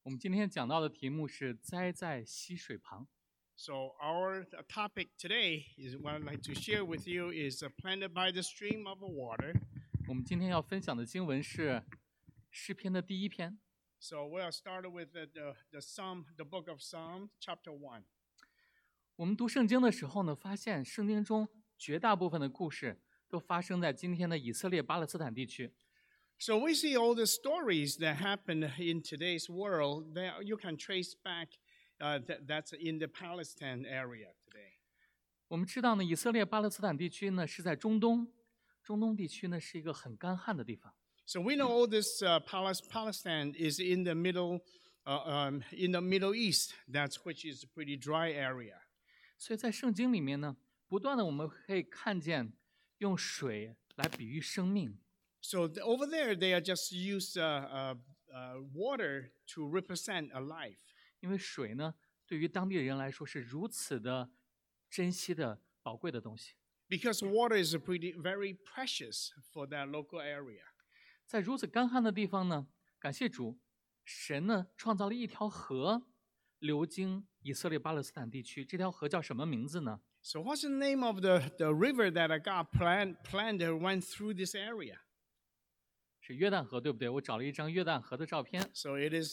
我们今天讲到的题目是栽在溪水旁。 So our topic today is what I'd like to share with you is planted by the stream of water. 我们今天要分享的经文是诗篇的第1篇。 So we'll start with the book of Psalms, chapter 1. 我们读圣经的时候呢，发现圣经中绝大部分的故事都发生在今天的以色列巴勒斯坦地区。 So we see all the stories that happen in today's world that you can trace back that's in the Palestine area today. 我们知道呢，以色列巴勒斯坦地区呢是在中东，中东地区呢是一个很干旱的地方。 So we know all this Palestine is in the Middle East, which is a pretty dry area. 所以在圣经里面呢，不断的我们可以看见用水来比喻生命。 So over there, they are just use water to represent a life. 因为水呢，对于当地人来说是如此的珍惜的宝贵的东西。 Because water is very precious for that local area. 在如此干旱的地方呢，感谢主，神呢创造了一条河，流经以色列巴勒斯坦地区。这条河叫什么名字呢？ So what's the name of the river that God planned went through this area? 是约旦河，对不对？我找了一张约旦河的照片。 So it is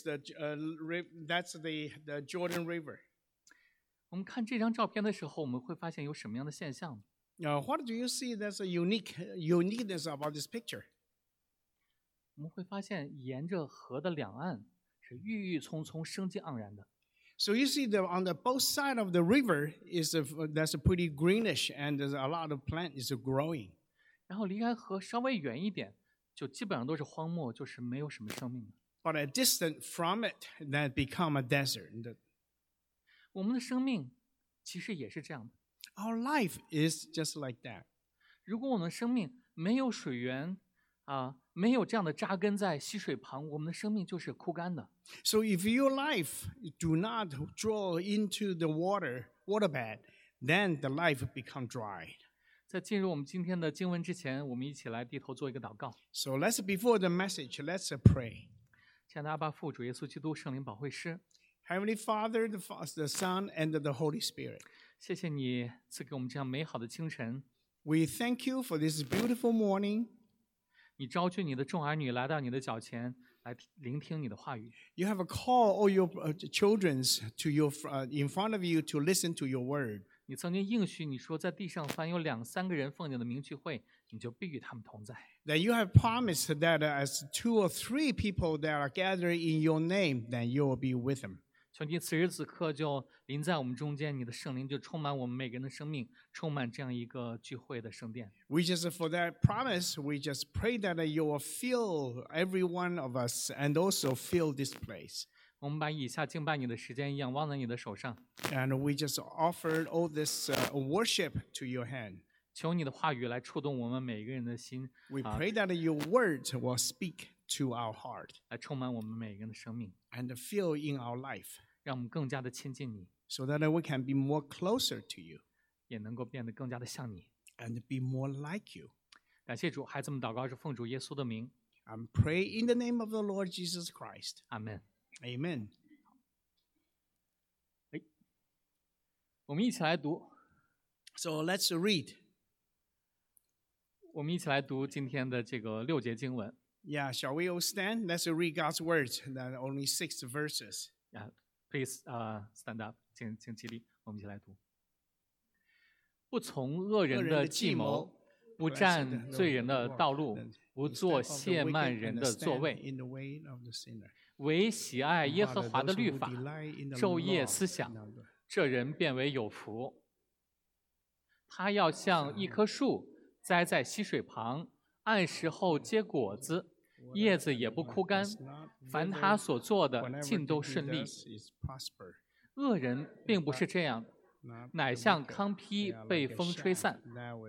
that's the Jordan River. 我们看这张照片的时候，我们会发现有什么样的现象呢？ What do you see that's a uniqueness about this picture? 我们会发现沿着河的两岸是郁郁葱葱、生机盎然的。 So you see on the both side of the river that's a pretty greenish and there's a lot of plant is growing. 然后离开河稍微远一点，就基本上都是荒漠，就是没有什么生命的。 But a distant from it, that become a desert. 我们的生命其实也是这样的。 Our life is just like that. 如果我们的生命没有水源没有这样的扎根在溪水旁，我们的生命就是枯干的。 So if your life do not draw into the waterbed, then the life become dry. 在进入我们今天的经文之前，我们一起来低头做一个祷告。 So before the message, let's pray. 亲爱的阿爸父主耶稣基督圣灵保惠师， Heavenly Father, the Son, and the Holy Spirit. 谢谢你赐给我们这样美好的清晨。 We thank you for this beautiful morning. 你召聚你的众儿女来到你的脚前，来聆听你的话语。 You have called all your children to in front of you to listen to your word. 你曾经应许你说，在地上凡有2、3个人奉你的名聚会，你就必与他们同在。 That you have promised that as 2 or 3 people that are gathered in your name, then you will be with them. 求你此时此刻就临在我们中间，你的圣灵就充满我们每个人的生命，充满这样一个聚会的圣殿。 We just, for that promise, we just pray that you will fill every one of us and also fill this place. 我们把以下敬拜你的时间仰望在你的手上， And we just offered all this worship to your hand. 求你的话语来触动我们每个人的心， We pray that your words will speak to our heart 来充满我们每个人的生命， and fill in our life 让我们更加的亲近你， so that we can be more closer to you 也能够变得更加的像你。 and be more like you. 感谢主，孩子们祷告是奉主耶稣的名， And pray in the name of the Lord Jesus Christ. 阿门。 Amen. 我们一起来读， So let's read. 我们一起来读今天的这个6节经文。 Yeah, shall we all stand? Let's read God's words. That are only 6 verses. Please stand up， 请起立，我们一起来读。不从恶人的计谋，不占罪人的道路，不做亵慢人的座位， in the way of the sinner. 唯喜爱耶和华的律法，昼夜思想，这人变为有福。他要像一棵树栽在溪水旁，按时候结果子，叶子也不枯干，凡他所做的尽都顺利。恶人并不是这样，乃像糠秕被风吹散。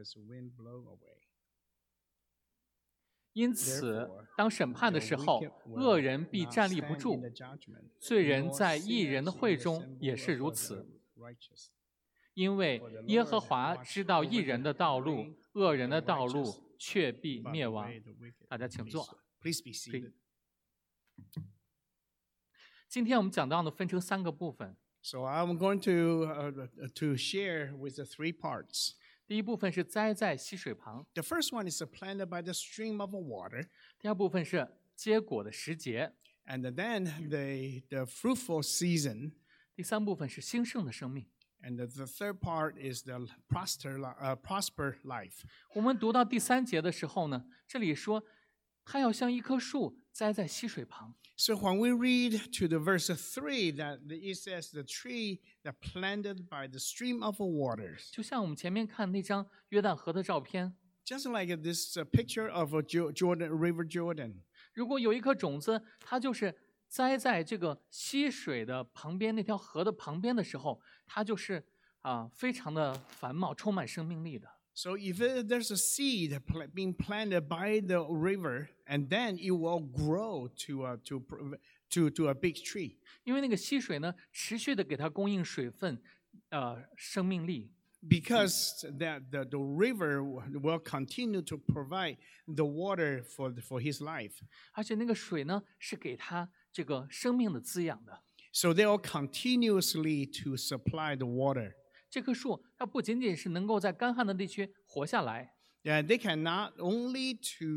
因此，当审判的时候，恶人必站立不住；罪人在义人的会中也是如此。因为耶和华知道义人的道路，恶人的道路却必灭亡。大家请坐。 Please be seated. 今天我们讲到呢，分成3个部分。 So I'm going to share with the 3 parts. 第一部分是栽在溪水旁， The first one is planted by the stream of water, 第二部分是结果的时节， and then the fruitful season, 第三部分是兴盛的生命。 and the third part is the prosper life. 我们读到第3节的时候呢，这里说他要像一棵树栽在溪水旁。 So when we read to the verse 3, that it says the tree that planted by the stream of waters. 就像我们前面看那张约旦河的照片， Just like this picture of River Jordan. 如果有一颗种子，它就是栽在这个溪水的旁边，那条河的旁边的时候，它就是非常的繁茂，充满生命力的。 So if there's a seed being planted by the river, and then it will grow to a big tree. 因为那个溪水呢，持续的给它供应水分，生命力。 Because the river will continue to provide the water for his life. 而且那个水呢，是给它这个生命的滋养的。 So they will continuously to supply the water. 这棵树它不仅仅是能够在干旱的地区活下来， Yeah, they can not only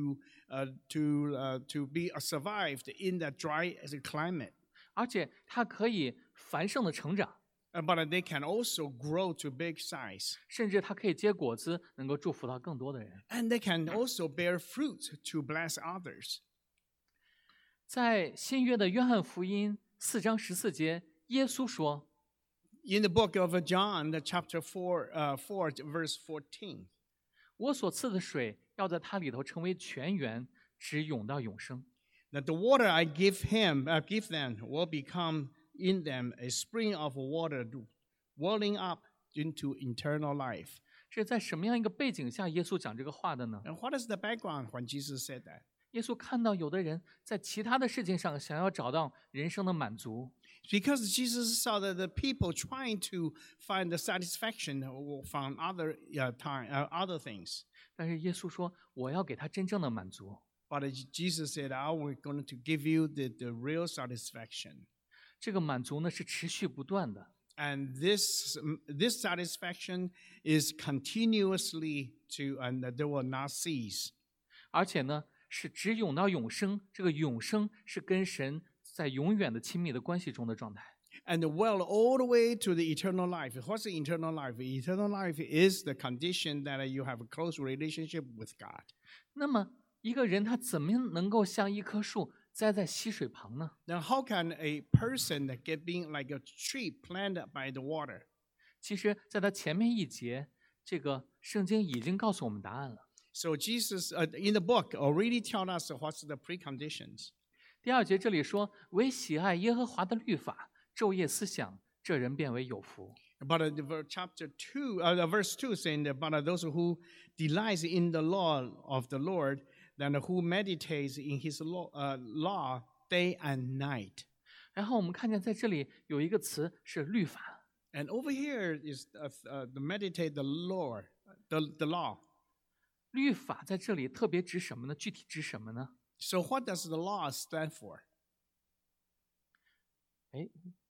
to be survived in the dry climate, 而且它可以繁盛的成长， but they can also grow to big size. 甚至它可以结果子，能够祝福到更多的人。 And they can also bear fruit to bless others. 在新约的约翰福音4章14节，耶稣说 In the book of John, the chapter 4, verse 14. 我所赐的水要在它里头成为泉源，直涌到永生。 That the water I give them will become in them a spring of water welling up into eternal life. 这在什么样一个背景下耶稣讲这个话的呢？ And what is the background when Jesus said that? 耶稣看到有的人在其他的事情上想要找到人生的满足， Because Jesus saw that the people trying to find the satisfaction from other things. 但是耶稣说我要给他真正的满足。 But Jesus said, I'm going to give you the real satisfaction. 这个满足呢是持续不断的， And this satisfaction is continuously and they will not cease. 而且呢是直涌到永生。这个永生是跟神在永远的亲密的关系中的状态。 And well all the way to the eternal life. What's the eternal life? Eternal life is the condition that you have a close relationship with God. 那么一个人他怎么能够像一棵树栽在溪水旁呢？ Now, how can a person get being like a tree planted by the water? 其实在他前面一节，这个圣经已经告诉我们答案了。 So Jesus in the book already tell us what's the preconditions. 第2节这里说，唯喜爱耶和华的律法，昼夜思想，这人变为有福。 But chapter 2, verse 2 saying that but those who delights in the law of the Lord, then who meditates in his law day and night. 然后我们看见在这里有一个词是律法， And over here is the meditate the law, the law. 律法在这里特别指什么呢？具体指什么呢？ So what does the law stand for? 哎，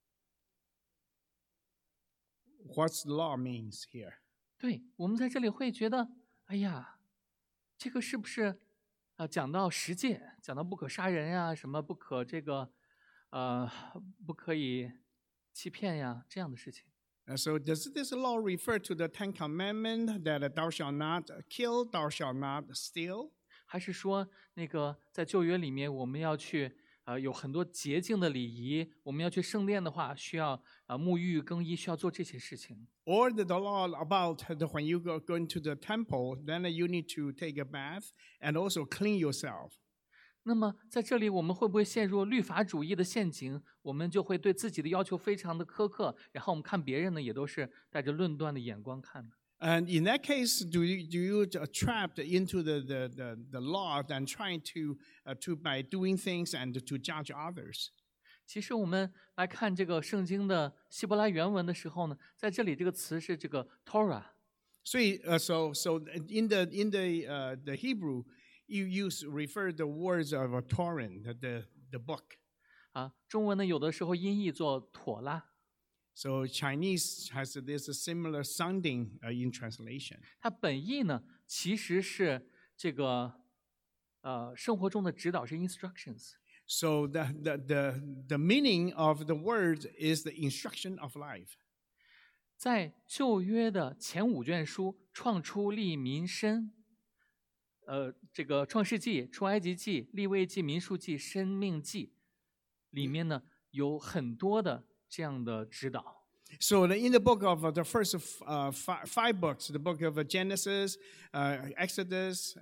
What's the law means here? 对，我们在这里会觉得，哎呀，这个是不是讲到十诫，讲到不可杀人呀，什么不可这个不可以欺骗呀，这样的事情。 So does this law refer to the 10 Commandments that thou shalt not kill, thou shalt not steal? 还是说那个在旧约里面我们要去有很多洁净的礼仪，我们要去圣殿的话，需要沐浴更衣，需要做这些事情。 Or the law about when you go into the temple, then you need to take a bath and also clean yourself. 那么在这里我们会不会陷入律法主义的陷阱？我们就会对自己的要求非常的苛刻，然后我们看别人呢也都是带着论断的眼光看的。 And in that case, do you trapped into the law and trying to by doing things and to judge others? 其实我们来看这个圣经的希伯来原文的时候呢，在这里这个词是这个 Torah。 So in the Hebrew, you refer the words of a Torah, the book. 中文呢有的时候音译作妥拉。 So Chinese has this similar sounding in translation. 它本意呢其实是这个生活中的指导，是 instructions。 So the meaning of the word is the instruction of life. 在旧约的前5卷书，创出利民申，这个创世纪、出埃及记、利未记、民数记、申命记里面呢有很多的这样的指导。 So in the book of the first 5 books, the book of Genesis, Exodus,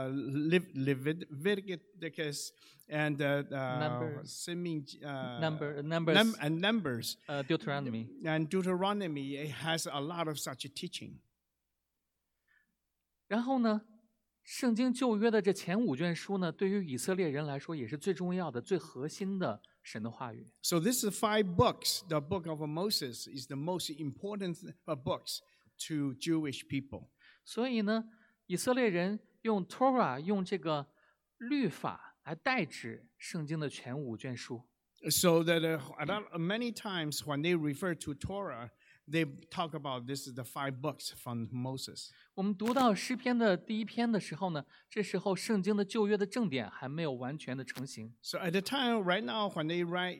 Leviticus, and Numbers, Numbers, Deuteronomy. And Deuteronomy, it has a lot of such teaching. 然后呢，圣经旧约的这前5卷书呢，对于以色列人来说也是最重要的、最核心的神的话语。 So this 5 books, the book of Moses, is the most important books to Jewish people. 所以呢，以色列人用 Torah 用这个律法来代指圣经的前5卷书。 So that many times when they refer to Torah, they talk about this is the 5 books from Moses. 我们读到诗篇的第1篇的时候呢，这时候圣经的旧约的正典还没有完全的成型。 So at the time, right now, when they write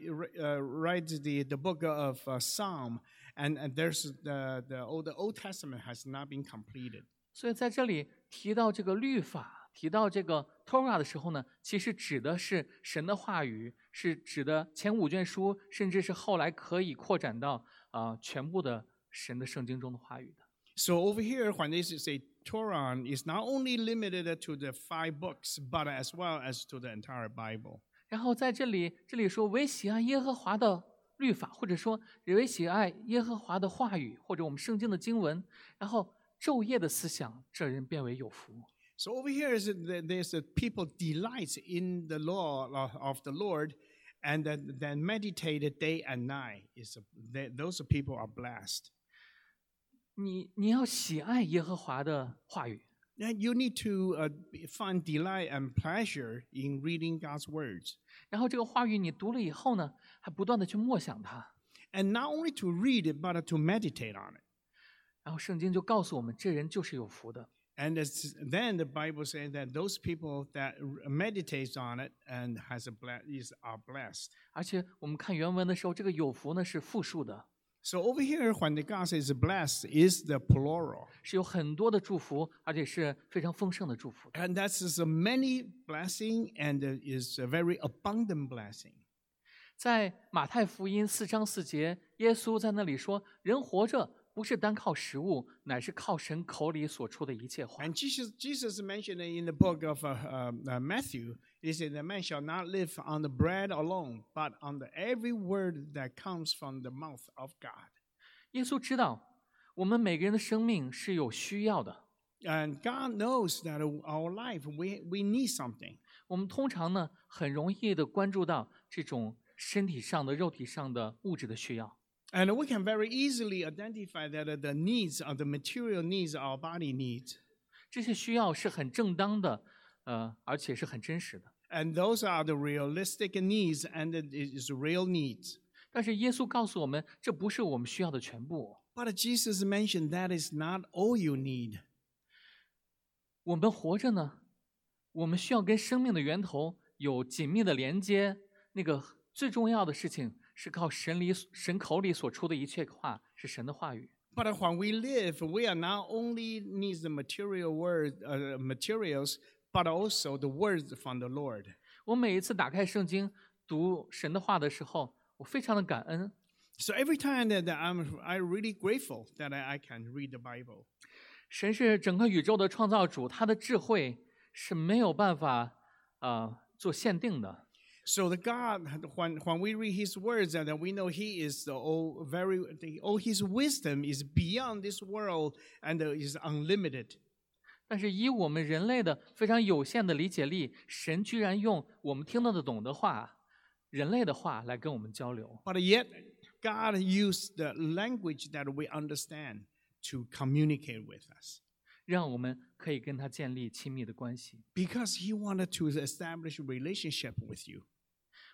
the book of Psalm, and there's the Old Testament has not been completed. 所以在这里提到这个律法，提到这个 Torah 的时候呢，其实指的是神的话语，是指的前5卷书，甚至是后来可以扩展到全部的神的圣经中的话语的。 So over here, when they say Torah, is not only limited to the 5 books, but as well as to the entire Bible. 然后在这里说唯喜爱耶和华的律法，或者说唯喜爱耶和华的话语，或者我们圣经的经文，然后昼夜的思想，这人变为有福。 So over here is there's people delight in the law of the Lord, and then meditate day and night. Those people are blessed. 你要喜爱耶和华的话语。 And you need to find delight and pleasure in reading God's words. 然后这个话语你读了以后呢，还不断的去默想它。 And not only to read it, but to meditate on it. 然后圣经就告诉我们，这人就是有福的。 And then the Bible says that those people that meditate on it and are blessed. 而且我们看原文的时候，这个有福呢是复数的。 So over here, when the God says blessed, is the plural. 是有很多的祝福，而且是非常丰盛的祝福。 And that's many blessing and is a very abundant blessing. 在马太福音4章4节，耶稣在那里说：“人活着不是单靠食物，乃是靠神口里所出的一切话。” And Jesus mentioned in the book of Matthew, he said, "The man shall not live on the bread alone, but on every word that comes from the mouth of God." 耶稣知道我们每个人的生命是有需要的。 And God knows that our life we need something. 我们通常呢很容易的关注到这种身体上的、肉体上的物质的需要。 And we can very easily identify that the needs of the material needs our body needs. 这些需要是很正当的，而且是很真实的。 And those are the realistic needs, and it is real needs. 但是耶稣告诉我们，这不是我们需要的全部。 But Jesus mentioned that is not all you need. 我们活着呢，我们需要跟生命的源头有紧密的连接。那个最重要的事情是靠神口里所出的一切话，是神的话语。 But when we live, we are not only needs the materials, but also the words from the Lord. 我每一次打开圣经读神的话的时候，我非常的感恩。 So every time that I'm really grateful that I can read the Bible. 神是整个宇宙的创造主，他的智慧是没有办法做限定的。 So the God, when we read His words, that we know He is all His wisdom is beyond this world and is unlimited. 但是以我们人类的非常有限的理解力，神居然用我们听得懂的话，人类的话来跟我们交流。 But yet, God used the language that we understand to communicate with us. 让我们可以跟他建立亲密的关系。 Because He wanted to establish a relationship with you.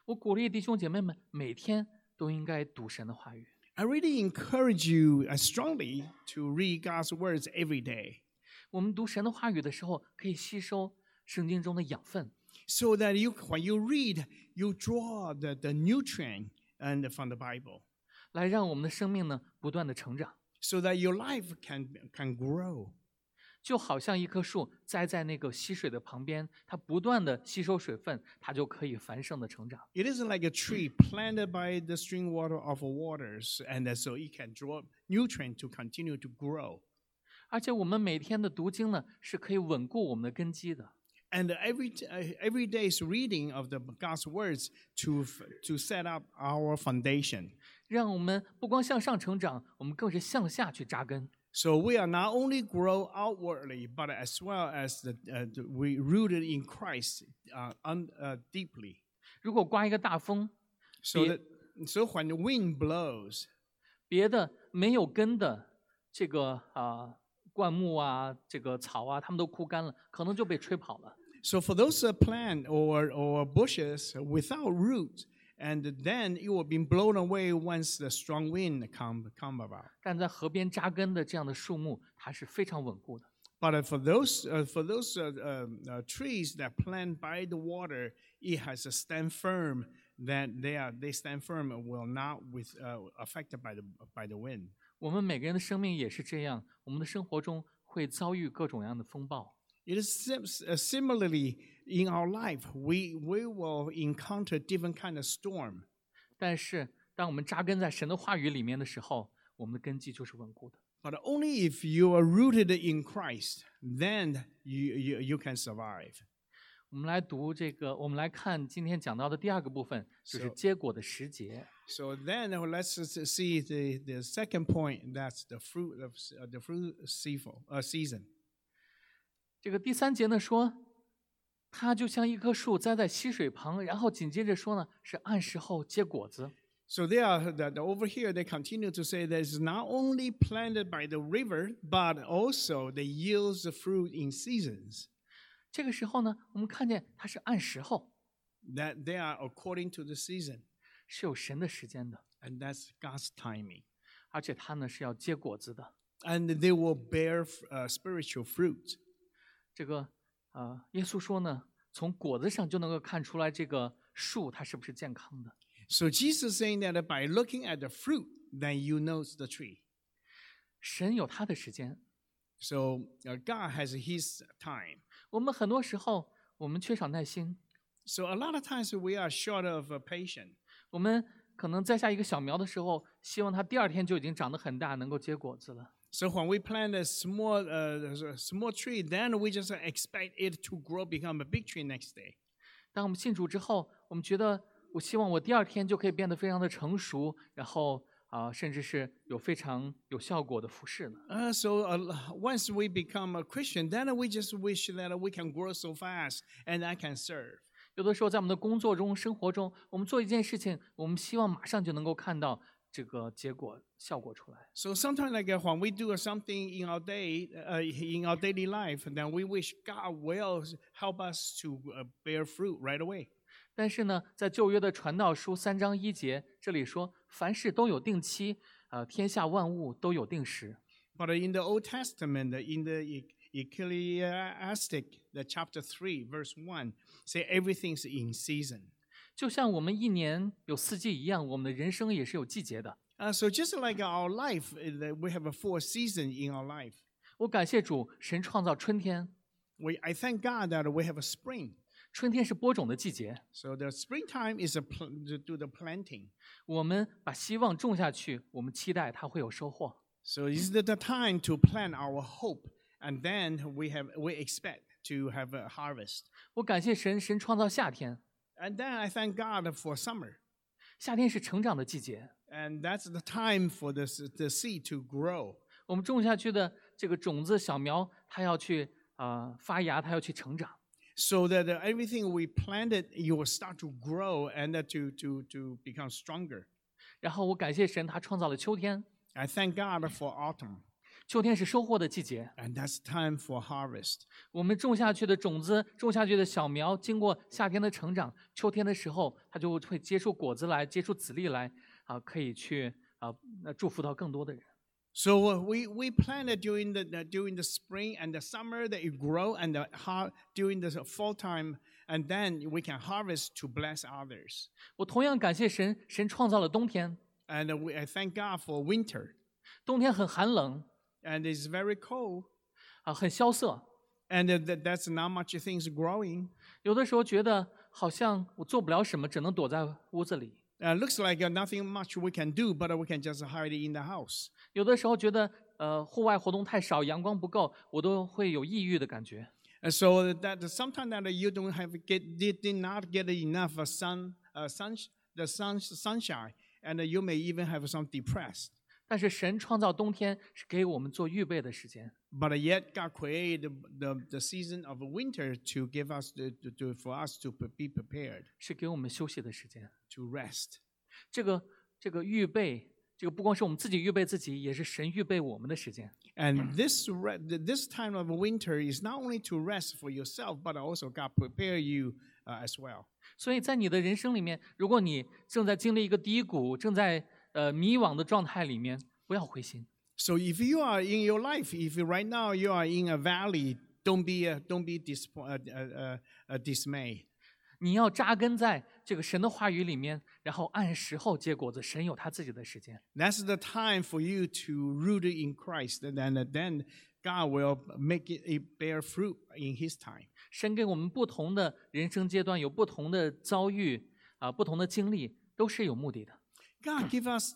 我鼓励弟兄姐妹们每天都应该读神的话语。 I really encourage you strongly to read God's words every day, 我们读神的话语的时候，可以吸收圣经中的养分， so that when you read, you draw the nutrient and from the Bible, 来让我们的生命呢不断的成长。 so that your life can grow. 就好像一棵树栽在那个溪水的旁边，它不断的吸收水分，它就可以繁盛的成长。 It isn't like a tree planted by the stream water of waters, and so it can draw nutrient to continue to grow. 而且我们每天的读经呢，是可以稳固我们的根基的。 And every day's reading of the God's words to set up our foundation. 让我们不光向上成长，我们更是向下去扎根。 So we are not only grow outwardly, but as well as we rooted in Christ deeply. 如果刮一个大风， So when the wind blows, 别的没有根的这个灌木啊，这个草啊，它们都枯干了，可能就被吹跑了。 so for those plant or bushes without root, and then it will be blown away once the strong wind come about. 但在河边扎根的这样的树木，它是非常稳固的。 But for those trees that plant by the water, it has to stand firm. That they stand firm, will not affected by the wind. 我们每个人的生命也是这样，我们的生活中会遭遇各种各样的风暴。 It is similarly in our life, we will encounter different kind of storm. 但是当我们扎根在神的话语里面的时候，我们的根基就是稳固的。 But only if you are rooted in Christ, then you can survive. 我们来读这个，我们来看今天讲到的第二个部分，就是结果的时节。 So then let's see the second point. That's the fruit season. 这个第3节呢说，它就像一棵树栽在溪水旁，然后紧接着说呢是按时候结果子。 So over here they continue to say that it's not only planted by the river, but also they yields the fruit in seasons. 这个时候呢，我们看见它是按时候， That they are according to the season, 是有神的时间的， and that's God's timing. 而且它呢是要结果子的。 And they will bear spiritual fruit. 这个耶稣说呢，从果子上就能够看出来这个树它是不是健康的。 So Jesus is saying that by looking at the fruit, then you know the tree. 神有他的时间， So God has His time. 我们很多时候我们缺少耐心， So a lot of times we are short of patience. 我们可能栽下一个小苗的时候，希望它第2天就已经长得很大，能够结果子了。 So when we plant a small tree, then we just expect it to grow, become a big tree next day. 当我们信主之后，我们觉得我希望我第2天就可以变得非常的成熟，然后甚至是有非常有效果的服侍了。 So once we become a Christian, then we just wish that we can grow so fast and I can serve. 有的时候在我们的工作中、生活中，我们做一件事情，我们希望马上就能够看到这个结果效果出来。 So sometimes like when we do something in our daily life, then we wish God will help us to bear fruit right away. 但是呢，在旧约的传道书3章1节，这里说凡事都有定期，天下万物都有定时。 But in the Old Testament, in the Ecclesiastic, the chapter 3, verse 1, say everything's in season. 就像我们一年有4季一样，我们的人生也是有季节的。 So just like our life, we have a 4 season in our life. 我感谢主，神创造春天， I thank God that we have a spring. 春天是播种的季节， So the springtime is to do the planting. 我们把希望种下去，我们期待它会有收获。 So this is the time to plant our hope, and then we expect to have a harvest. 我感谢神，神创造夏天， And then I thank God for summer. 夏天是成长的季节， And that's the time for the seed to grow. 我们种下去的这个种子小苗，它要去发芽，它要去成长。 So that everything we planted, you will start to grow and to become stronger. 然后我感谢神，他创造了秋天， I thank God for autumn. 秋天是收获的季节， and that's time for harvest. 我们种下去的种子，种下去的小苗，经过夏天的成长，秋天的时候，它就会结出果子来，结出籽粒来，可以去祝福到更多的人。 So we planted during the spring and the summer that it grow, and during the fall time, and then we can harvest to bless others. 我同样感谢神，神创造了冬天， And I thank God for winter. 冬天很寒冷， And it's very cold, 很萧瑟， and that's not much things growing. 有的时候觉得好像我做不了什么，只能躲在屋子里。 Looks like nothing much we can do, but we can just hide in the house. 有的时候觉得户外活动太少，阳光不够，我都会有抑郁的感觉。 And so that sometimes that you did not get enough sunshine, and you may even have some depressed. 但是神创造冬天是给我们做预备的时间， But yet God created the season of winter to give us for us to be prepared 是给我们休息的时间。 to rest. 这个预备，这个不光是我们自己预备自己，也是神预备我们的时间。 And this time of winter is not only to rest for yourself, but also God prepare you as well. 所以在你的人生里面，如果你正在经历一个低谷，正在迷惘的状态里面，不要灰心。 So if you are in your life, if right now you are in a valley, don't be dismayed. 你要扎根在这个神的话语里面，然后按时候结果子。神有他自己的时间。 That's the time for you to root in Christ, and then God will make it bear fruit in His time. 神给我们不同的人生阶段，有不同的遭遇不同的经历，都是有目的的。 God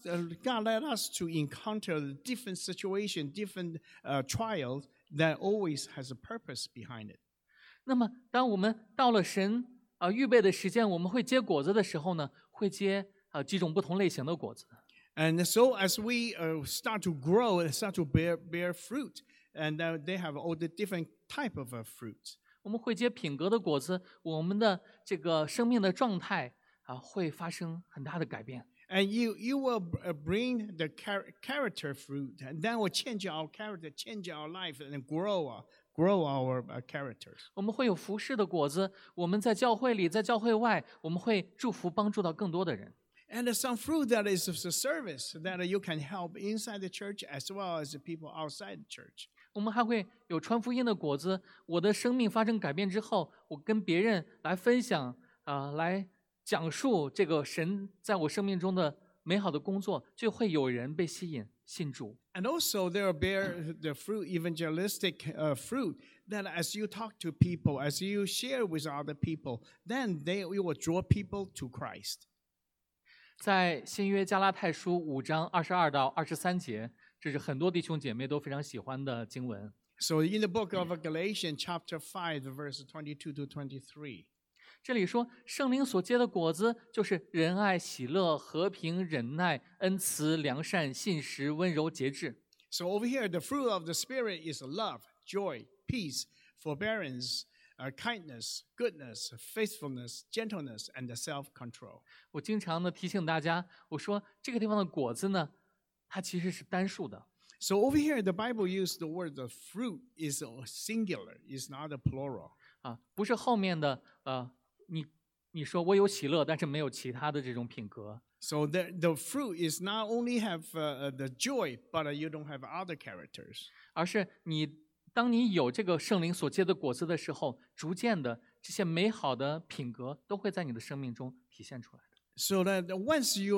let us to encounter different situation, different trials that always has a purpose behind it. 那么，当我们到了神预备的时间，我们会结果子的时候呢，会结几种不同类型的果子。 And so as we start to grow and start to bear fruit, and they have all the different type of fruits. 我们会结品格的果子，我们的这个生命的状态会发生很大的改变。 And you will bring the character fruit, and that will change our character, change our life, and grow our characters. 我们会有服侍的果子，我们在教会里，在教会外，我们会祝福帮助到更多的人。 And there's some fruit that is a service that you can help inside the church as well as the people outside the church. 我们还会有传福音的果子。我的生命发生改变之后，我跟别人来分享来讲述这个神在我生命中的美好的工作，就会有人被吸引信主。 And also there bear the fruit, evangelistic fruit, that as you talk to people, as you share with other people, then we will draw people to Christ. 在新约加拉太书5章22到23节，这是很多弟兄姐妹都非常喜欢的经文。 So in the book of Galatians, chapter 5, verse 22 to 23. 这里说，圣灵所结的果子就是仁爱、喜乐、和平、忍耐、恩慈、良善、信实、温柔、节制。 So over here, the fruit of the Spirit is love, joy, peace, forbearance, kindness, goodness, faithfulness, gentleness, and self-control. 我经常的提醒大家，我说这个地方的果子呢，它其实是单数的。 So over here, the Bible used the word the fruit is singular, is not a plural. 不是后面的你说我有喜乐，但是没有其他的这种品格。 So the fruit is not only have the joy, but you don't have other characters. 而是当你有这个圣灵所结的果子的时候，逐渐的这些美好的品格都会在你的生命中体现出来的。 So that once you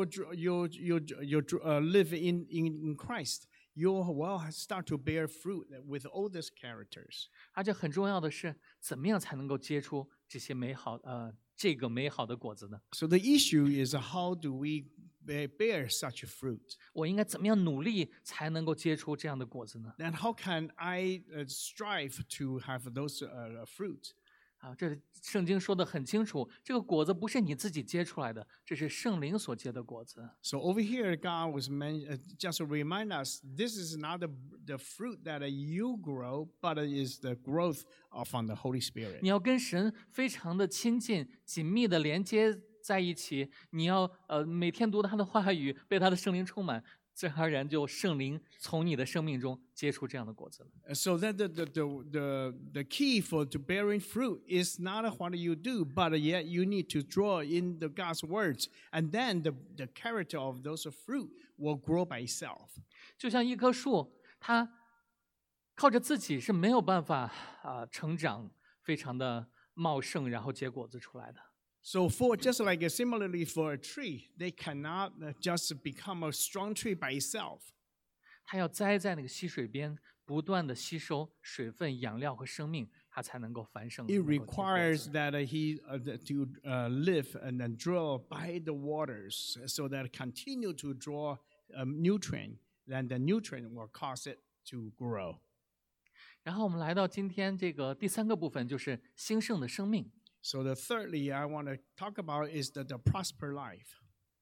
live in Christ, you will start to bear fruit with all these characters. 而且很重要的是，怎么样才能够结出这些这个美好的果子呢？ So the issue is how do we bear such fruit? 我应该怎么样努力才能够结出这样的果子呢？ Then how can I strive to have those fruit? 这圣经说的很清楚，这个果子不是你自己结出来的，这是圣灵所结的果子。 So over here, God was just to remind us, this is not the fruit that you grow, but it is the growth from the Holy Spirit. 你要跟神非常的亲近、紧密的连接在一起，你要每天读他的话语，被他的圣灵充满，自然而然就圣灵从你的生命中结出这样的果子了。 So that the key for to bearing fruit is not what you do, but yet you need to draw in the God's words, and then the character of those fruit will grow by itself. 就像一棵树，它靠着自己是没有办法成长非常的茂盛，然后结果子出来的。 So just like similarly for a tree, they cannot just become a strong tree by itself. 它要栽在那个溪水边，不断的吸收水分、养料和生命，它才能够繁盛。 It requires that he to live and then draw by the waters, so that continue to draw nutrient, then the nutrient will cause it to grow. 然后我们来到今天这个第3个部分，就是兴盛的生命。 So the thirdly I want to talk about is the prosper life.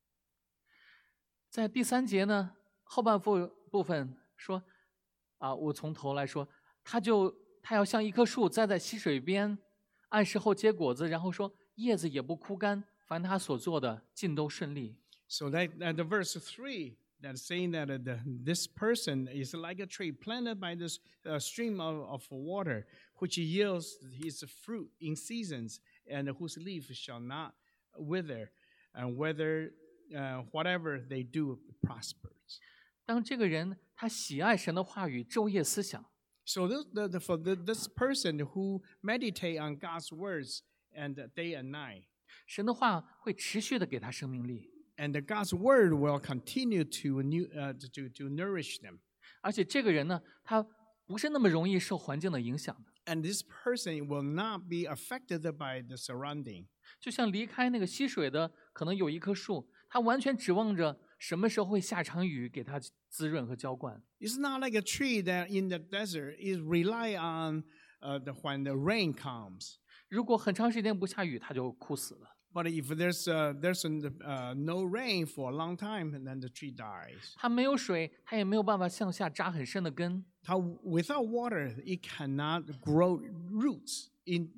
在第3节呢，后半部分说，我从头来说，他要像一棵树栽在溪水边，按时候结果子，然后说叶子也不枯干，凡他所做的尽都顺利。 So that the verse 3 that's saying that this person is like a tree planted by this stream of water, which yields his fruit in seasons, and whose leaf shall not wither, and whatever they do prospers. 当这个人他喜爱神的话语，昼夜思想。 So this person who meditate on God's words and day and night, 神的话会持续的给他生命力。 and God's word will continue to nourish them. 而且这个人呢，他不是那么容易受环境的影响的。 And this person will not be affected by the surrounding. 就像离开那个溪水的，可能有一棵树，他完全指望着什么时候会下场雨，给他滋润和浇灌。 It's not like a tree that in the desert is rely on when the rain comes. 如果很长时间不下雨，他就枯死了。 But if there's no rain for a long time, then the tree dies. 它没有水，它也没有办法向下扎很深的根。 Without water, it cannot grow roots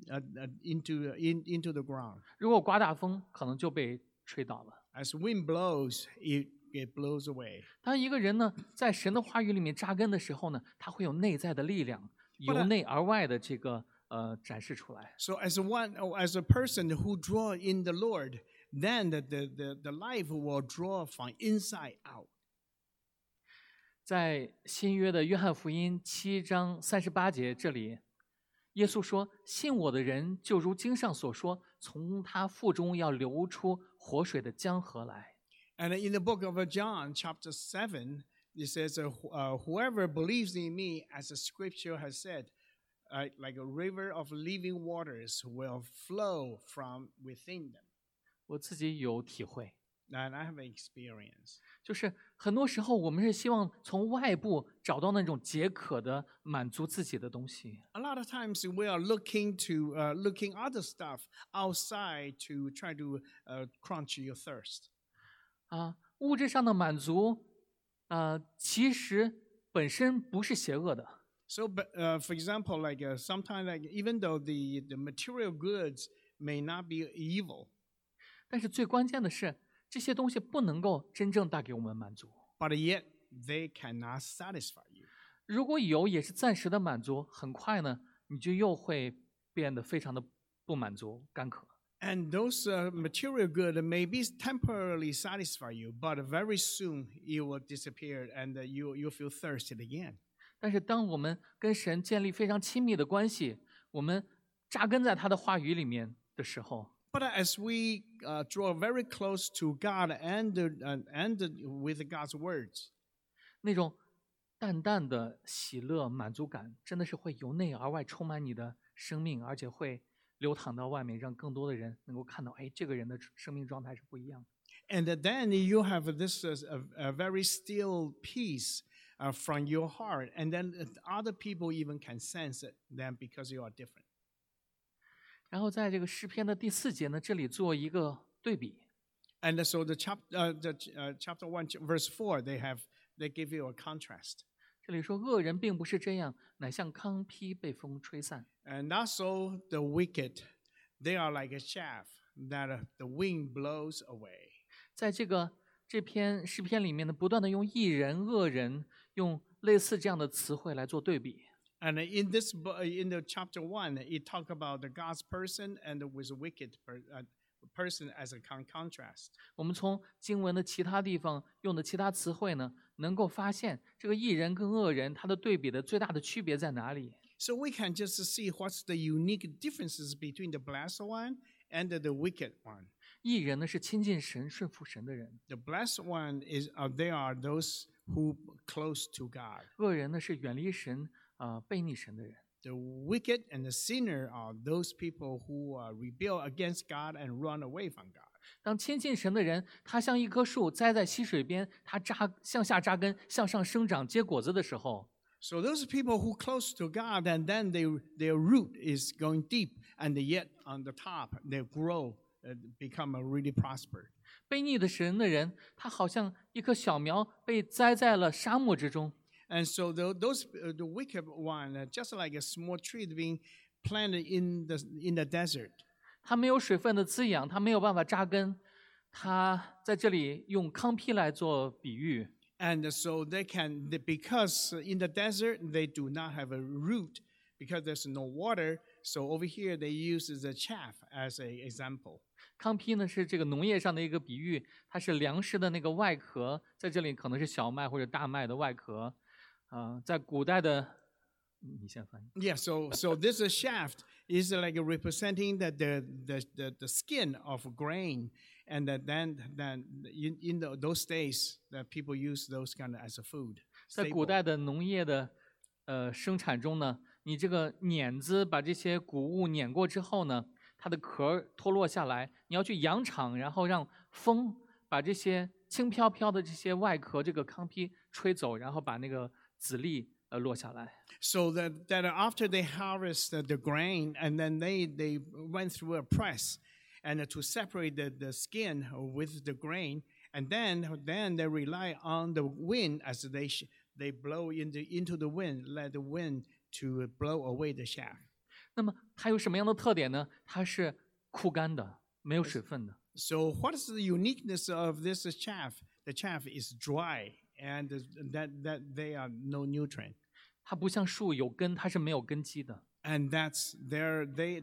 into the ground. 如果刮大风，可能就被吹倒了。 As wind blows, it blows away. 当一个人呢，在神的话语里面扎根的时候呢，他会有内在的力量，由内而外的这个展示出来。 So as a person who draw in the Lord, then the life will draw from inside out. 在新约的约翰福音7章38节这里，耶稣说：“信我的人，就如经上所说，从他腹中要流出活水的江河来。” And in the book of John, chapter 7, it says, "Whoever believes in me, as the Scripture has said, like a river of living waters will flow from within them." 我自己有体会。 And I have an experience. 就是很多时候我们是希望从外部找到那种解渴的满足自己的东西。 A lot of times we are looking other stuff outside to try to quench your thirst. 物质上的满足，其实本身不是邪恶的。 So, for example, like sometimes, like even though the material goods may not be evil, 但是最关键的是，这些东西不能够真正带给我们满足。 but yet they cannot satisfy you. 如果有，也是暂时的满足，很快呢，你就又会变得非常的不满足、干渴。 And those material goods may be temporarily satisfy you, but very soon it will disappear, and you feel thirsty again. 但是当我们跟神建立非常亲密的关系，我们扎根在他的话语里面的时候， But as we draw very close to God and with God's words, 那种淡淡的喜乐、满足感，真的是会由内而外充满你的生命，而且会流淌到外面，让更多的人能够看到，哎，这个人的生命状态是不一样的。 and then you have this a very still peace from your heart, and then other people even can sense it then because you are different. 然后在这个诗篇的第4节呢，这里做一个对比。 And so the chapter 1 verse 4 they give you a contrast. 这里说恶人并不是这样，乃像糠秕被风吹散。 And not so the wicked, they are like a chaff that the wind blows away. 在这篇诗篇里面呢，不断的用义人、恶人，用类似这样的词汇来做对比。 And in the chapter 1, it talks about the God's person and with wicked person as a contrast. 我们从经文的其他地方用的其他词汇呢，能够发现这个义人跟恶人他的对比的最大的区别在哪里。 So we can just see what's the unique differences between the blessed one and the wicked one. 义人呢是亲近神、顺服神的人。 The blessed one is they are those who close to God. 恶人呢是远离神、背逆神的人。 The wicked and the sinner are those people who rebel against God and run away from God. 当亲近神的人，他像一棵树栽在溪水边，他向下扎根，向上生长，结果子的时候。 So those people who close to God and then their root is going deep and yet on the top they grow, become really prospered. 背逆的神的人，他好像一棵小苗被栽在了沙漠之中。 And so the wicked one, just like a small tree being planted in the desert. 他没有水分的滋养，他没有办法扎根。他在这里用糠秕来做比喻。 And so because in the desert they do not have a root because there's no water. So over here they use the chaff as an example. 糠秕呢是这个农业上的一个比喻，它是粮食的那个外壳，在这里可能是小麦或者大麦的外壳。在古代的，你先翻译。 Yeah, so this shaft is like representing the skin of grain, and then in those days that people use those kind of as a food. 在古代的农业的生产中呢，你这个碾子把这些谷物碾过之后呢，它的壳脱落下来，你要去扬场，然后让风把这些轻飘飘的这些外壳这个糠秕吹走，然后把那个籽粒落下来。 So that after they harvest the grain and then they went through a press and to separate the skin with the grain, and then they rely on the wind as they blow into the wind, let the wind to blow away the chaff. 那么它有什么样的特点呢？它是枯干的，没有水分的。 So what is the uniqueness of this chaff? The chaff is dry and that they are no nutrient. 它不像树有根，它是没有根基的。 And they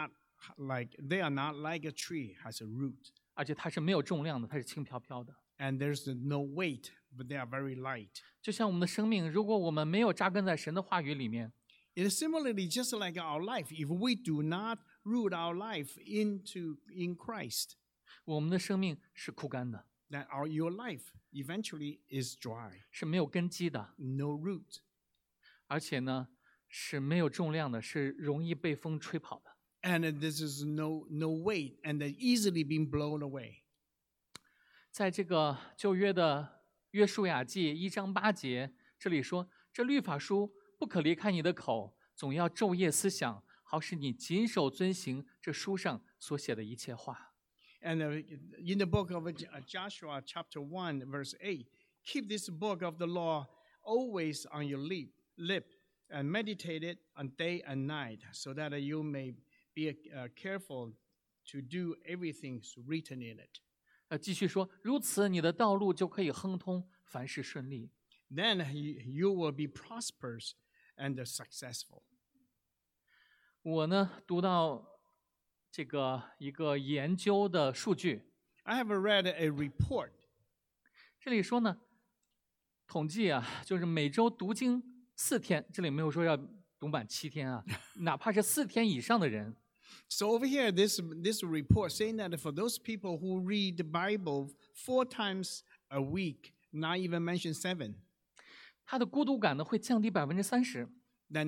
are not like a tree has a root. 而且它是没有重量的，它是轻飘飘的。 And there's no weight, but they are very light. 就像我们的生命，如果我们没有扎根在神的话语里面， It is similarly just like our life. If we do not root our life in Christ, 我们的生命是枯干的， then your life eventually is dry, 是没有根基的， no root. 而且呢是没有重量的，是容易被风吹跑的。 And this is no weight, and they're easily being blown away. 在这个旧约的约书亚记1章8节，这里说：“这律法书不可离开你的口，总要昼夜思想，好使你谨守遵行这书上所写的一切话。” And in the book of Joshua, chapter 1, verse 8, keep this book of the law always on your lip and meditate it on day and night, so that you may be careful to do everything written in it. 继续说，如此你的道路就可以亨通，凡事顺利。 Then you will be prosperous and successful. 我呢读到这个一个研究的数据， I have read a report. 这里说呢，统计啊，就是每周读经4天，这里没有说要读满7天啊，哪怕是4天以上的人。 So over here, this report saying that for those people who read the Bible 4 times a week, not even mention 7, 他的孤独感呢会降低30%， then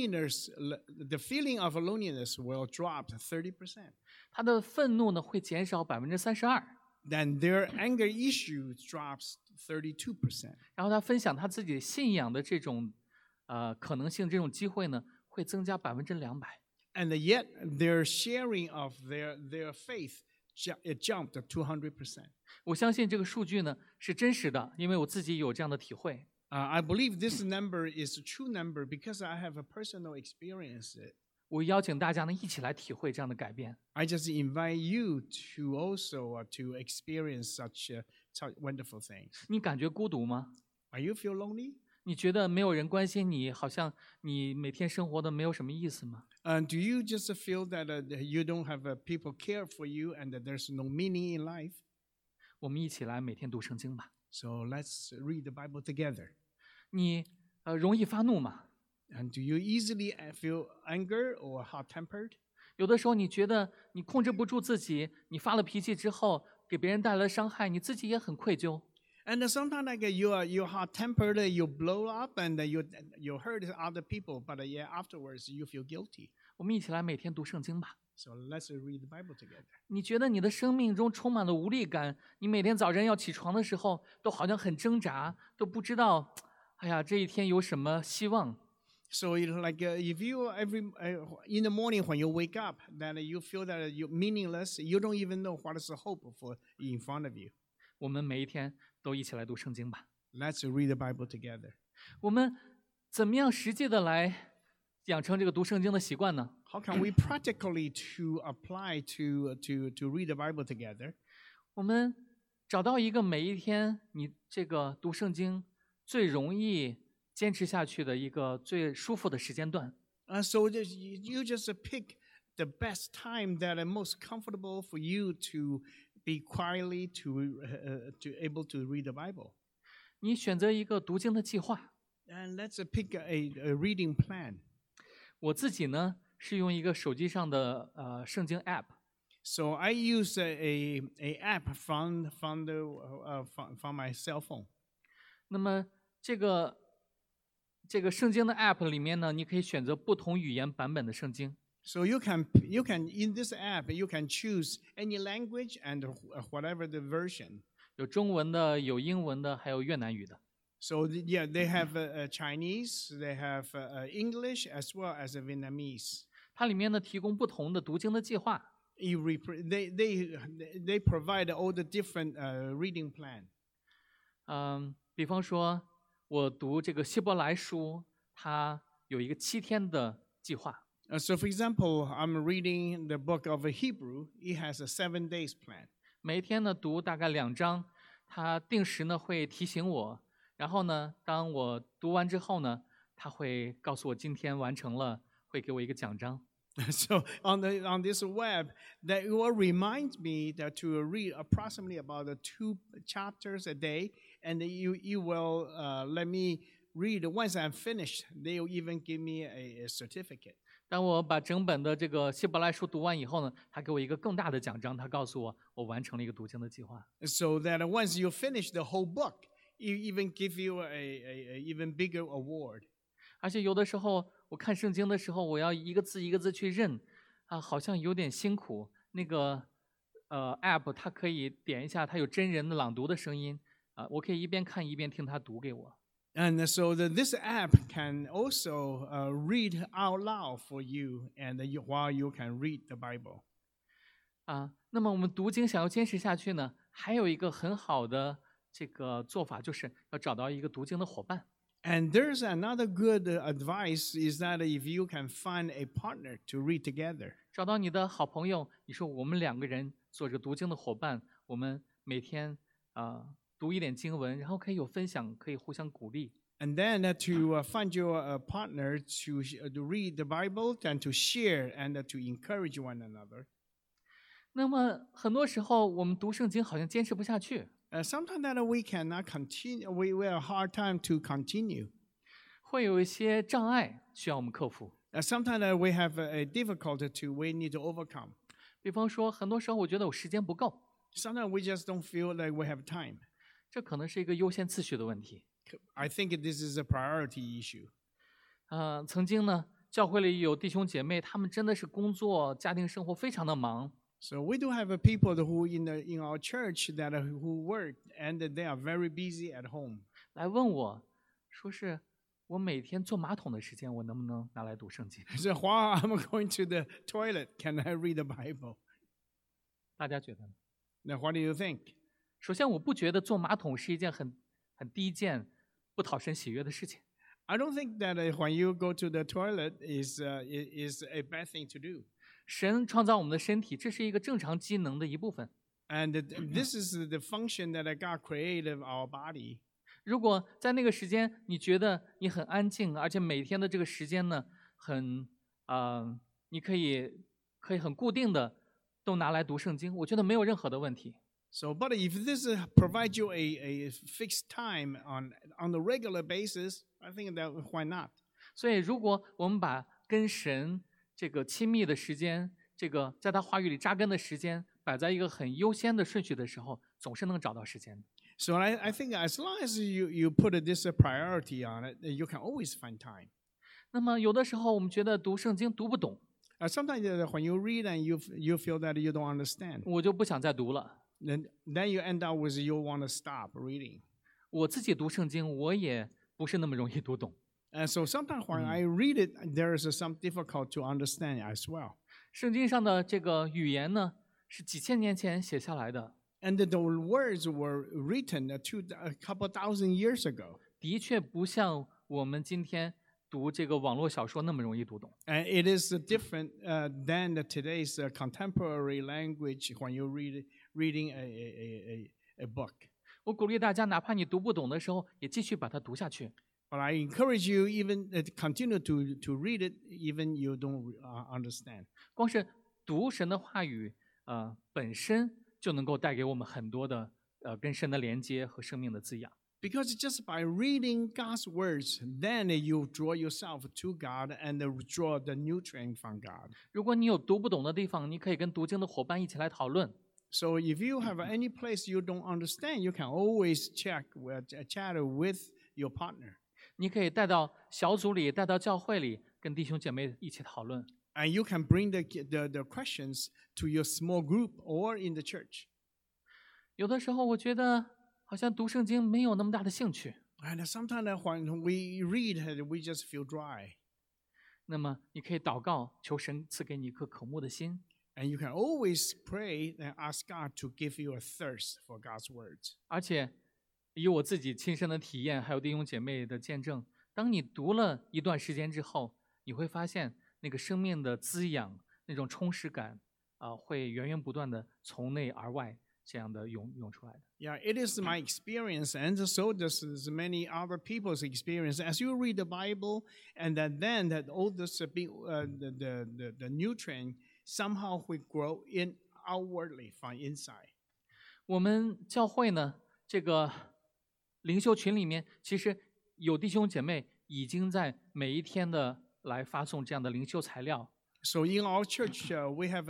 the feeling of loneliness will drop 30%. 他的愤怒呢会减少32%， Then their anger issue drops 32%. 然后他分享他自己信仰的这种可能性，这种机会呢会增加200%。 And yet their sharing of their faith it jumped 200%. 我相信这个数据呢是真实的，因为我自己有这样的体会。 I believe this number is a true number because I have a personal experience. 我邀请大家呢一起来体会这样的改变。 I just invite you to also to experience such wonderful things. 你感觉孤独吗？ Are you feel lonely? 你觉得没有人关心你，好像你每天生活的没有什么意思吗？ Do you just feel that you don't have people care for you and that there's no meaning in life? 我们一起来每天读圣经吧。 So let's read the Bible together. 你容易发怒吗？ And do you easily feel anger or hot-tempered? 有的时候你觉得你控制不住自己，你发了脾气之后给别人带来伤害，你自己也很愧疚。 And sometimes like you're hot-tempered, you blow up and you hurt other people, but afterwards you feel guilty. 我们一起来每天读圣经吧。 So let's read the Bible together. 你觉得你的生命中充满了无力感，你每天早晨要起床的时候都好像很挣扎，都不知道，哎呀，这一天有什么希望。 So like if you in the morning when you wake up, then you feel that you're meaningless. You don't even know what is the hope for in front of you. 我们每一天都一起来读圣经吧。 Let's read the Bible together. 我们怎么样实际的来养成这个读圣经的习惯呢？ How can we practically to apply to read the Bible together? 我们找到一个每一天你这个读圣经最容易坚持下去的一个最舒服的时间段。 So you just pick the best time that is most comfortable for you to be quietly to able to read the Bible. 你选择一个读经的计划。 And let's pick a reading plan. 我自己呢是用一个手机上的圣经 app。 So I use a app from my cell phone. 那么这个圣经的 app 里面呢，你可以选择不同语言版本的圣经。 So you can in this app you can choose any language and whatever the version. 有中文的，有英文的，还有越南语的。 So they have Chinese, they have English as well as Vietnamese. 它里面呢提供不同的读经的计划。 They provide all the different reading plan. 比方说，我读这个希伯来书，它有一个7天的计划。 So for example, I'm reading the book of Hebrew. It has a 7 days plan. 每一天呢读大概2章，它定时呢会提醒我。 然后呢，当我读完之后呢，他会告诉我今天完成了，会给我一个奖章。 So on this web, that it will remind me that to read approximately about 2 chapters a day, and you will let me read. Once I'm finished, they will even give me a certificate. 当我把整本的这个希伯来书读完以后呢，他给我一个更大的奖章，他告诉我我完成了一个读经的计划。 So that once you finish the whole book, you even give you a even bigger award. 而且有的时候我看圣经的时候，我要一个字一个字去认，好像有点辛苦。那个app 它可以点一下，它有真人的朗读的声音，我可以一边看一边听他读给我。 And so this app can also read out loud for you, and while you can read the Bible. 那么我们读经想要坚持下去呢，还有一个很好的这个做法，就是要找到一个读经的伙伴。 And there's another good advice is that if you can find a partner to read together. 找到你的好朋友，你说我们2个人做这个读经的伙伴，我们每天读一点经文，然后可以有分享，可以互相鼓励。 And then to find your partner to read the Bible and to share and to encourage one another. 那么很多时候我们读圣经好像坚持不下去。 Sometimes that we cannot continue. We have a hard time to continue. 会有一些障碍需要我们克服。 Sometimes we have a difficulty we need to overcome. 比方说，很多时候我觉得我时间不够， Sometimes we just don't feel like we have time. 这可能是一个优先次序的问题。 I think this is a priority issue. 曾经呢，教会里有弟兄姐妹，他们真的是工作、家庭生活非常的忙。 So we do have people who in our church that who work and they are very busy at home. 来问我，说是我每天坐马桶的时间，我能不能拿来读圣经？ So while I'm going to the toilet, can I read the Bible? 大家觉得呢？ Now, what do you think? 首先，我不觉得坐马桶是一件很低贱、不讨神喜悦的事情。 I don't think that when you go to the toilet is a bad thing to do. 神创造我们的身体，这是一个正常机能的一部分。 And this is the function that God created our body. 如果在那个时间你觉得你很安静，而且每天的这个时间呢，你可以很固定的都拿来读圣经，我觉得没有任何的问题。 So, but if this provides you a fixed time on a regular basis, I think that why not? 所以，如果我们把跟神这个亲密的时间，这个在他话语里扎根的时间，摆在一个很优先的顺序的时候，总是能找到时间。 So I think as long as you put this priority on it, you can always find time. 那么有的时候我们觉得读圣经读不懂， Sometimes when you read and you feel that you don't understand, 我就不想再读了。 then you end up with you want to stop reading. 我自己读圣经，我也不是那么容易读懂。 And so sometimes when I read it, there is some difficult to understand as well. 圣经上的这个语言呢，是几千年前写下来的， And the words were written a couple thousand years ago. 的确不像我们今天读这个网络小说那么容易读懂。 And it is different than today's contemporary language when you're reading a book. 我鼓励大家，哪怕你读不懂的时候，也继续把它读下去。 But I encourage you even continue to read it, even you don't understand. 光是读神的话语，本身就能够带给我们很多的跟神的连接和生命的滋养。 Because just by reading God's words, then you draw yourself to God and draw the nutrient from God. 如果你有读不懂的地方，你可以跟读经的伙伴一起来讨论。 So if you have any place you don't understand, you can always chat with your partner. 你可以带到小组里，带到教会里，跟弟兄姐妹一起讨论。 And you can bring the questions to your small group or in the church. 有的时候我觉得好像读圣经没有那么大的兴趣。 And sometimes when we read, we just feel dry. 那么你可以祷告，求神赐给你一颗渴慕的心。 And you can always pray and ask God to give you a thirst for God's words. 而且以我自己亲身的体验，还有弟兄姐妹的见证，当你读了一段时间之后，你会发现那个生命的滋养，那种充实感，会源源不断的从内而外这样的涌出来的。 Yeah, it is my experience, and so this is many other people's experience. As you read the Bible, and then that all this the nutrient somehow will grow outwardly from inside. 我们教会呢，这个灵修群里面，其实有弟兄姐妹已经在每一天的来发送这样的灵修材料。 So in our church, we have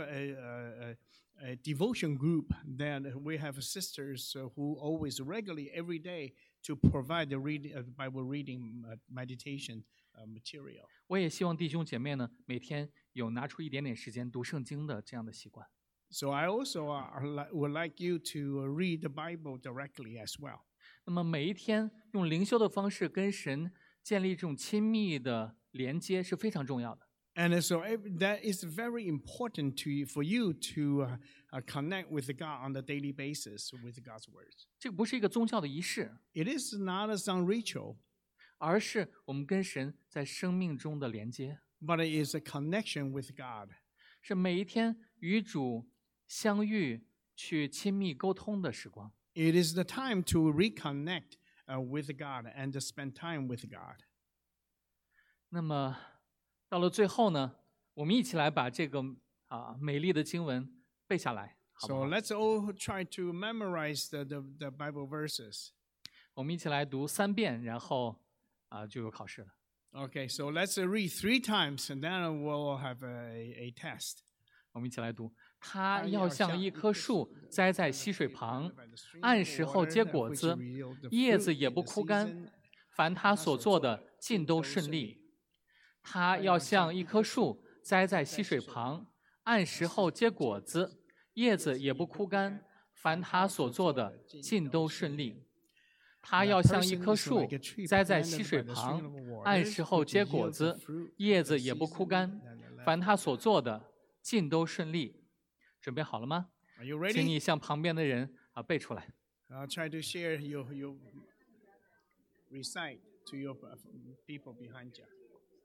a devotion group. Then we have sisters who always regularly every day to provide the Bible reading meditation material. 我也希望弟兄姐妹呢，每天有拿出一点点时间读圣经的这样的习惯。 So I also would like you to read the Bible directly as well. 那么每一天用灵修的方式跟神建立这种亲密的连接是非常重要的。 And so that is very important for you to connect with God on a daily basis with God's words. 这个不是一个宗教的仪式， It is not some ritual, 而是我们跟神在生命中的连接， but it is a connection with God. 是每一天与主相遇、去亲密沟通的时光。 It is the time to reconnect with God and to spend time with God. 那么到了最后呢，我们一起来把这个美丽的经文背下来，好不 So 好？ let's all try to memorize the Bible verses. 我们一起来读3遍，然后就有考试了。 Okay, so let's read 3 times and then we'll have a test. 我们一起来读。它要像一棵树栽在溪水旁，按时候结果子，叶子也不枯干。凡他所做的，尽都顺利。它要像一棵树栽在溪水旁，按时候结果子，叶子也不枯干。凡他所做的，尽都顺利。它要像一棵树栽在溪水旁，按时候结果子，叶子也不枯干。凡他所做的，尽都顺利。准备好了吗？ Are you 请 ready? 你向旁边的人背出来。 Try to share your recite. to your people behind you.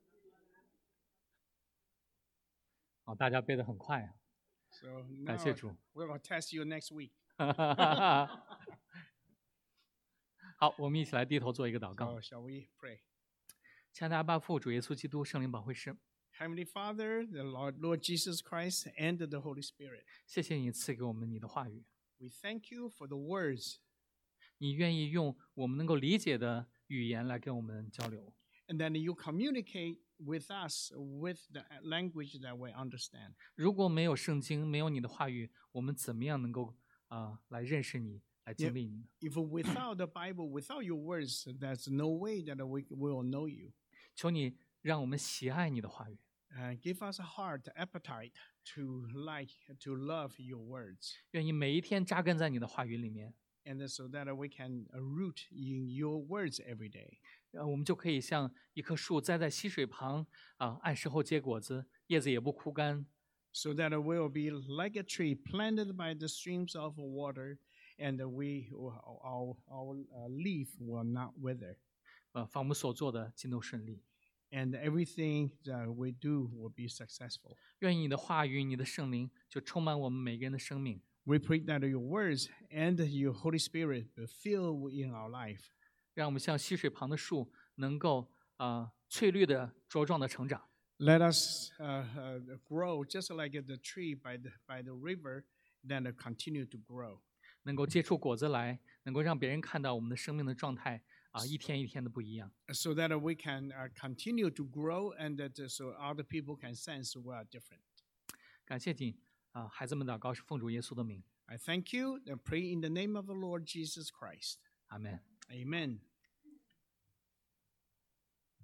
好，大家背得很快啊， So 感 now 谢主。 we will test you next week. 好，我们一起来低头做一个祷告。 So shall we pray? 亲爱的阿爸父，主耶稣基督，圣灵保惠师， Heavenly Father, the Lord Jesus Christ, and the Holy Spirit, 谢谢你赐给我们你的话语， we thank you for the words 你愿意用我们能够理解的语言来跟我们交流。 and then you communicate with us with the language that we understand. 如果没有圣经，没有你的话语，我们怎么样能够来认识你，来经历你呢？ If without the Bible, without your words, there's no way that we will know you. 求你让我们喜爱你的话语， Give us a heart, appetite to like, to love your words. 愿意每一天扎根在你的话语里面， And so that we can root in your words every day. 我们就可以像一棵树栽在溪水旁按时候结果子，叶子也不枯干。 So that we will be like a tree planted by the streams of water, and our leaf will not wither. 凡我们所做的尽都顺利。 And everything that we do will be successful. 愿意你的话语、你的圣灵就充满我们每个人的生命， We pray that your words and your Holy Spirit will fill in our life. 让我们像溪水旁的树，能够翠绿的茁壮的成长。 Let us grow just like the tree by the river, then continue to grow. 能够结出果子来，能够让别人看到我们的生命的状态一天一天的不一样。 So that we can continue to grow, and that so other people can sense we are different. 感谢你孩子们祷告是奉主耶稣的名， I thank you and pray in the name of the Lord Jesus Christ. 阿门。 Amen.